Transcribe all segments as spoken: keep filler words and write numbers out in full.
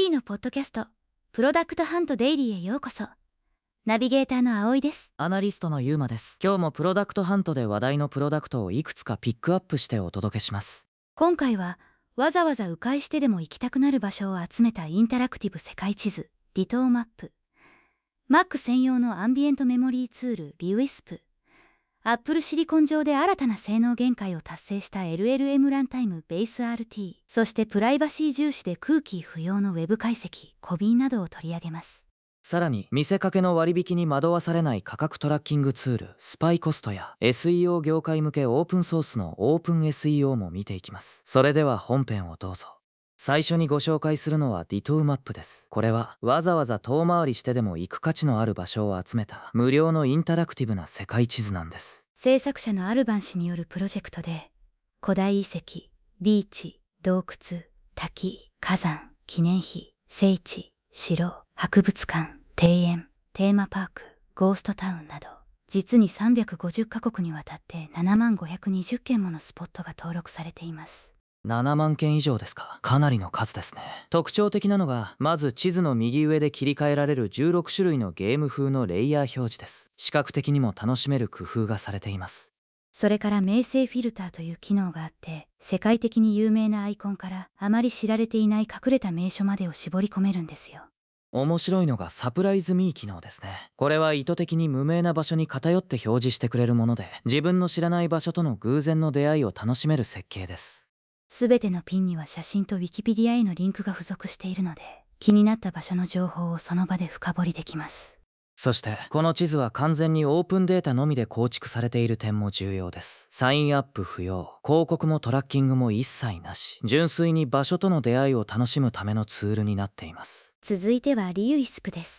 ー のポッドキャスト、プロダクトハントデイリーへようこそ。ナビゲーターの葵です。 アナリストのゆうまです。今日もプロダクトハントで話題のプロダクトをいくつかピックアップしてお届けします。 今回は、わざわざ迂回してでも行きたくなる場所を集めたインタラクティブ世界地図、ディトーマップ。Mac 専用のアンビエントメモリーツール、リウィスプ。Apple シリコン上で新たな性能限界を達成した エルエルエム ランタイムベース アールティー、そしてプライバシー重視で空気不要のウェブ解析、コビーなどを取り上げます。 さらに見せかけの割引に惑わされない価格トラッキングツールスパイコストや エスイーオー 業界向けオープンソースのオープン エスイーオー も見ていきます。それでは本編をどうぞ。最初にご紹介するのはディトーマップです。これはわざわざ遠回りしてでも行く価値のある場所を集めた無料のインタラクティブな世界地図なんです。 制作者のアルバン氏によるプロジェクトで、古代遺跡、ビーチ、洞窟、滝、火山、記念碑、聖地、城、博物館、庭園、テーマパーク、ゴーストタウンなど、実にさんびゃくごじゅっカ国にわたってななまんごひゃくにじゅっけんものスポットが登録されています。 ななまんけん以上ですか。かなりの数ですね。特徴的なのが、まず地図の右上で切り替えられるじゅうろくしゅるいのゲーム風のレイヤー表示です。視覚的にも楽しめる工夫がされています。 それから明星フィルターという機能があって、世界的に有名なアイコンからあまり知られていない隠れた名所までを絞り込めるんですよ。 面白いのがサプライズミー機能ですね。これは意図的に無名な場所に偏って表示してくれるもので、自分の知らない場所との偶然の出会いを楽しめる設計です。 すべてのピンには写真と Wikipedia へのリンクが付属しているので、気になった場所の情報をその場で深掘りできます。 そしてこの地図は完全にオープンデータのみで構築されている点も重要です。サインアップ不要、広告もトラッキングも一切なし、純粋に場所との出会いを楽しむためのツールになっています。 続いてはリユイスプです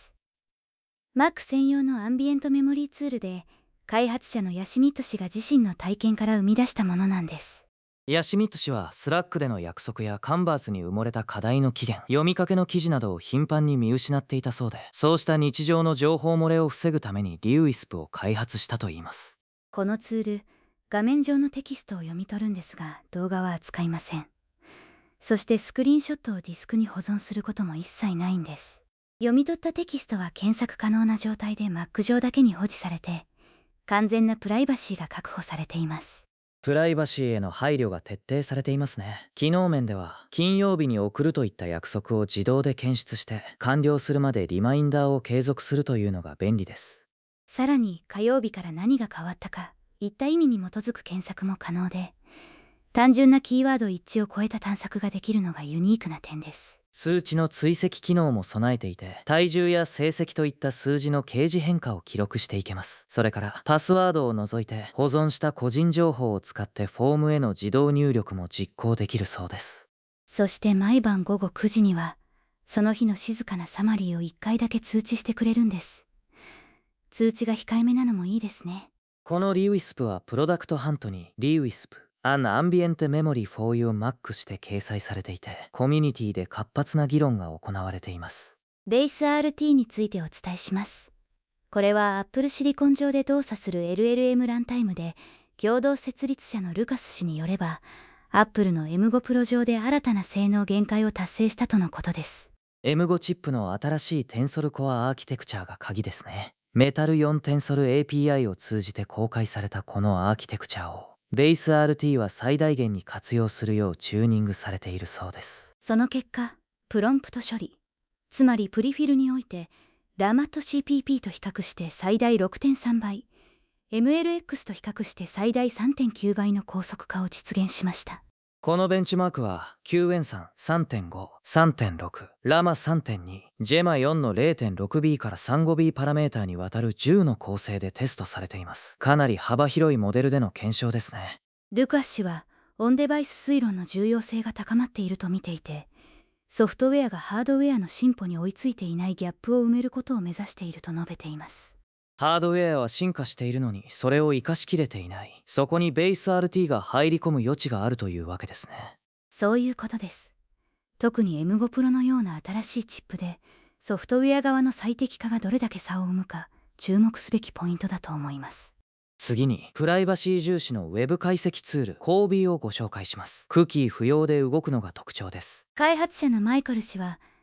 。Mac 専用のアンビエントメモリーツールで、開発者のヤシミット氏が自身の体験から生み出したものなんです。 ヤシミット氏はスラックでの約束やカンバースに埋もれた課題の期限、読みかけの記事などを頻繁に見失っていたそうで、そうした日常の情報漏れを防ぐためにリウィスプを開発したといいます。 このツール、画面上のテキストを読み取るんですが、動画は扱いません。そしてスクリーンショットをディスクに保存することも一切ないんです。読み取ったテキストは検索可能な状態で Mac 上だけに保持されて、完全なプライバシーが確保されています。 プライバシーへの配慮が徹底されていますね。機能面では金曜日に送るといった約束を自動で検出して完了するまでリマインダーを継続するというのが便利です。 さらに火曜日から何が変わったかいった意味に基づく検索も可能で、単純なキーワード一致を超えた探索ができるのがユニークな点です。 数値の追跡機能も備えていて、体重や成績といった数字の掲示変化を記録していけます。それからパスワードを除いて保存した個人情報を使ってフォームへの自動入力も実行できるそうです。 そして毎晩午後くじにはその日の静かなサマリーをいっかいだけ通知してくれるんです。通知が控えめなのもいいですね。 このリウィスプはプロダクトハントにリウィスプAn Ambient Memory for You Mac して掲載されていて、コミュニティで活発な議論が行われています。 ベース アールティー についてお伝えします。これは Apple シリコン上で動作する エルエルエム ランタイムで、共同設立者のルカス氏によれば、Apple の エムファイブ プロ上で新たな性能限界を達成したとのことです。 エムファイブ チップの新しいテンソルコアアーキテクチャが鍵ですね。メタルよんテンソル エーピーアイ を通じて公開されたこのアーキテクチャを、ベース アールティー は最大限に活用するようチューニングされているそうです。 その結果、プロンプト処理、つまりプリフィルにおいて、ラマット シーピーピー と比較して最大 ろくてんさんばい、エムエルエックス と比較して最大 さんてんきゅうばいの高速化を実現しました。 このベンチマークは キューエヌさん さんてんご、さんてんろく、ラマ さんてんに、ジェマよんの れいてんろくビー から さんじゅうごビー パラメーターにわたるじゅうの構成でテストされています。かなり幅広いモデルでの検証ですね。 ルカス氏はオンデバイス推論の重要性が高まっていると見ていて、ソフトウェアがハードウェアの進歩に追いついていないギャップを埋めることを目指していると述べています。 ハードウェアは進化しているのにそれを活かしきれていない。そこにベース アールティー が入り込む余地があるというわけですね。 そういうことです。特に エムファイブ プロのような新しいチップでソフトウェア側の最適化がどれだけ差を生むか注目すべきポイントだと思います。 次にプライバシー重視のウェブ解析ツールコービーをご紹介します。クッキー不要で動くのが特徴です。 開発者のマイコル氏は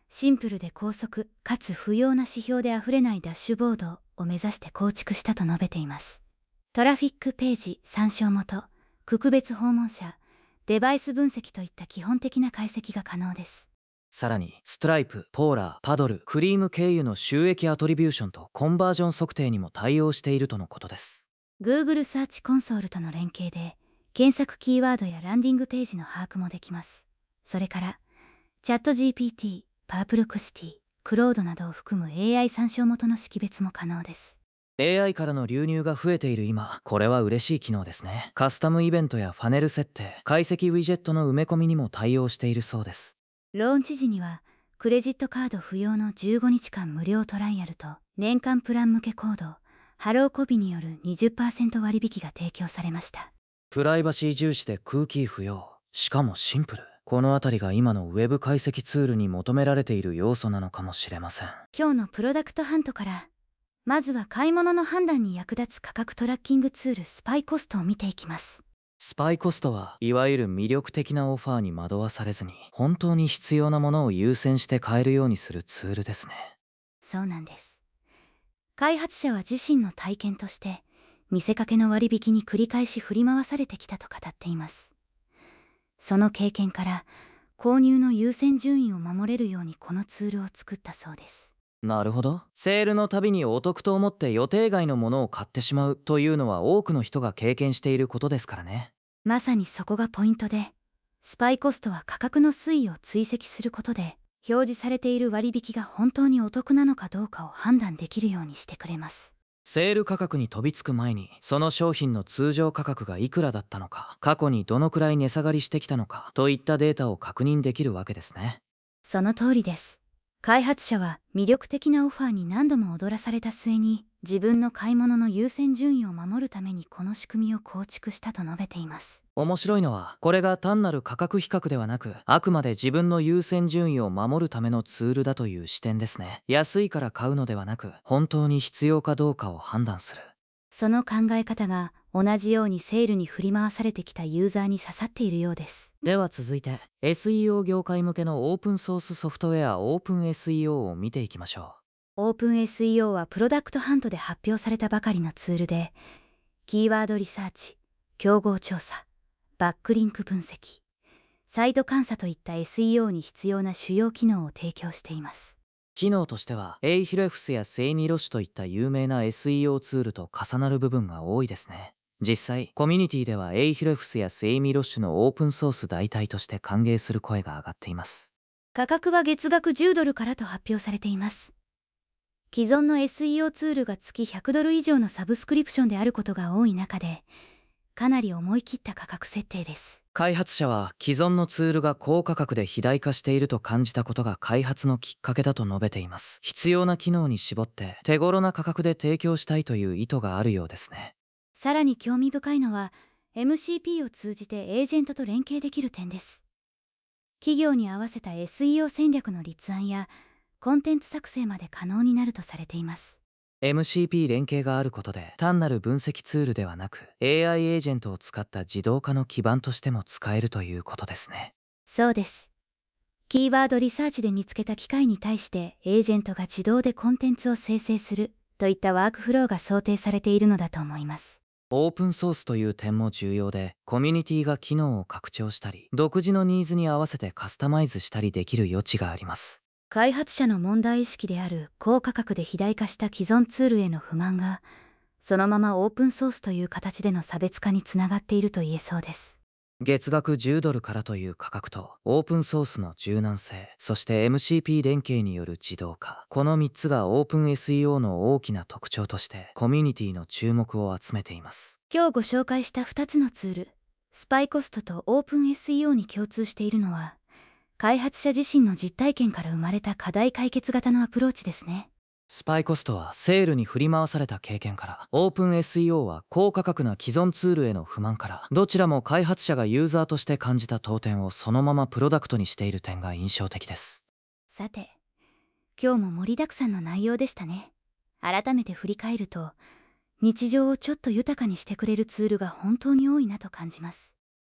シンプルで高速かつ不要な指標であふれないダッシュボードを目指して構築したと述べています。トラフィックページ参照元、区別訪問者、デバイス分析といった基本的な解析が可能です。 さらにストライプ、ポーラー、パドル、クリーム経由の収益アトリビューションとコンバージョン測定にも対応しているとのことです。 Google サーチコンソールとの連携で検索キーワードやランディングページの把握もできます。それからチャット ジーピーティー、パープルクシティ、クロードなどを含む エーアイ 参照元の識別も可能です。 エーアイ からの流入が増えている今、これは嬉しい機能ですね。カスタムイベントやファネル設定、解析ウィジェットの埋め込みにも対応しているそうです。 ローンチ時にはクレジットカード不要のじゅうごにちかん無料トライアルと年間プラン向けコードハローコビによる にじゅっパーセント 割引が提供されました。 プライバシー重視で空気不要、しかもシンプル。このあたりが今のウェブ解析ツールに求められている要素なのかもしれません。 今日のプロダクトハントから、まずは買い物の判断に役立つ価格トラッキングツールスパイコストを見ていきます。 スパイコストはいわゆる魅力的なオファーに惑わされずに、本当に必要なものを優先して買えるようにするツールですね。 そうなんです。開発者は自身の体験として見せかけの割引に繰り返し振り回されてきたと語っています。その経験から購入の優先順位を守れるようにこのツールを作ったそうです。 なるほど。セールのたびにお得と思って予定外のものを買ってしまうというのは多くの人が経験していることですからね。 まさにそこがポイントで、スパイコストは価格の推移を追跡することで表示されている割引が本当にお得なのかどうかを判断できるようにしてくれます。 セール価格に飛びつく前に、その商品の通常価格がいくらだったのか、過去にどのくらい値下がりしてきたのかといったデータを確認できるわけですね。 その通りです。開発者は魅力的なオファーに何度も踊らされた末に、自分の買い物の優先順位を守るためにこの仕組みを構築したと述べています。 面白いのは、これが単なる価格比較ではなく、あくまで自分の優先順位を守るためのツールだという視点ですね。安いから買うのではなく、本当に必要かどうかを判断する。 その考え方が同じようにセールに振り回されてきたユーザーに刺さっているようです。 では続いて エスイーオー 業界向けのオープンソースソフトウェア オープンエスイーオー を見ていきましょオープンエスイーオー はプロダクトハントで発表されたばかりのツールで、キーワードリサーチ、競合調査、バックリンク分析、サイト監査といった エスイーオー に必要な主要機能を提供しています。 う。機能としては エイヒレフスやセイニロシといった有名な エスイーオー ツールと重なる部分が多いですね。実際コミュニティではエイヒレフスやセイミロッシュのオープンソース代替として歓迎する声が上がっています。 価格は月額じゅうドルからと発表されています。既存の エスイーオー ツールが月ひゃくドル以上のサブスクリプションであることが多い中で、かなり思い切った価格設定です。 開発者は既存のツールが高価格で肥大化していると感じたことが開発のきっかけだと述べています。必要な機能に絞って手頃な価格で提供したいという意図があるようですね。 さらに興味深いのは エムシーピー を通じてエージェントと連携できる点です。企業に合わせた エスイーオー 戦略の立案やコンテンツ作成まで可能になるとされています。 エムシーピー 連携があることで単なる分析ツールではなく エーアイ エージェントを使った自動化の基盤としても使えるということですね。 そうです。キーワードリサーチで見つけた機械に対してエージェントが自動でコンテンツを生成するといったワークフローが想定されているのだと思います。 オープンソースという点も重要で、コミュニティが機能を拡張したり独自のニーズに合わせてカスタマイズしたりできる余地があります。 開発者の問題意識である高価格で肥大化した既存ツールへの不満が、そのままオープンソースという形での差別化につながっていると言えそうです。 月額じゅうドルからという価格とオープンソースの柔軟性、そして エムシーピー 連携による自動化、このみっつがオープン エスイーオー の大きな特徴としてコミュニティの注目を集めています。 今日ご紹介したふたつのツール、スパイコストとオープン エスイーオー に共通しているのは、開発者自身の実体験から生まれた課題解決型のアプローチですね。 スパイコストはセールに振り回された経験から、オープン エスイーオー は高価格な既存ツールへの不満から、どちらも開発者がユーザーとして感じた当点をそのままプロダクトにしている点が印象的です。 さて、今日も盛りだくさんの内容でしたね。改めて振り返ると、日常をちょっと豊かにしてくれるツールが本当に多いなと感じます。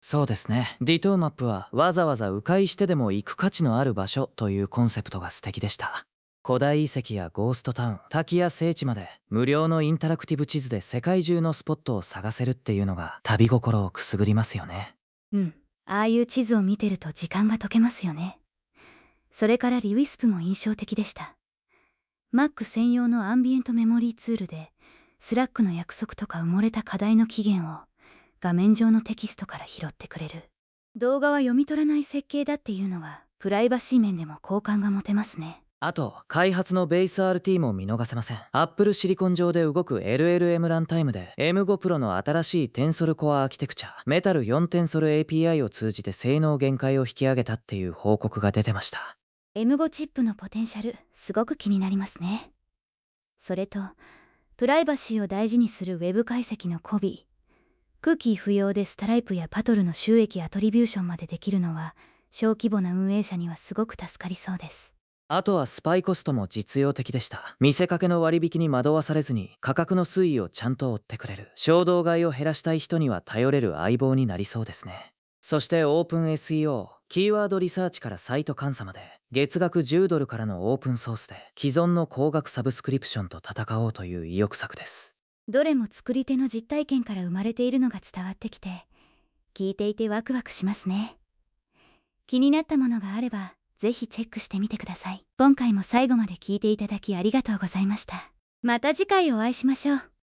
そうですね。ディトーマップはわざわざ迂回してでも行く価値のある場所というコンセプトが素敵でした。古代遺跡やゴーストタウン、滝や聖地まで無料のインタラクティブ地図で世界中のスポットを探せるっていうのが旅心をくすぐりますよね。 うん。ああいう地図を見てると時間が解けますよね。それからリウィスプも印象的でした。Mac 専用のアンビエントメモリーツールで、スラックの約束とか埋もれた課題の期限を画面上のテキストから拾ってくれる。動画は読み取らない設計だっていうのは、プライバシー面でも好感が持てますね。 あと、開発のベース アールティー も見逃せません。Apple シリコン上で動く エルエルエム ランタイムで エムファイブ Pro の新しい Tensor Core アーキテクチャ、メタルフォー Tensor エーピーアイ を通じて性能限界を引き上げたっていう報告が出てました。 エムファイブ チップのポテンシャル、すごく気になりますね。それと、プライバシーを大事にする Web 解析のコビー。クッキー不要でストライプやパトルの収益アトリビューションまでできるのは、小規模な運営者にはすごく助かりそうです。 あとはスパイコストも実用的でした。見せかけの割引に惑わされずに価格の推移をちゃんと追ってくれる。衝動買いを減らしたい人には頼れる相棒になりそうですね。そしてオープン エスイーオー、キーワードリサーチからサイト監査まで、月額じゅうドルからのオープンソースで既存の高額サブスクリプションと戦おうという意欲作です。 どれも作り手の実体験から生まれているのが伝わってきて、聞いていてワクワクしますね。気になったものがあれば、ぜひチェックしてみてください。今回も最後まで聞いていただきありがとうございました。また次回お会いしましょう。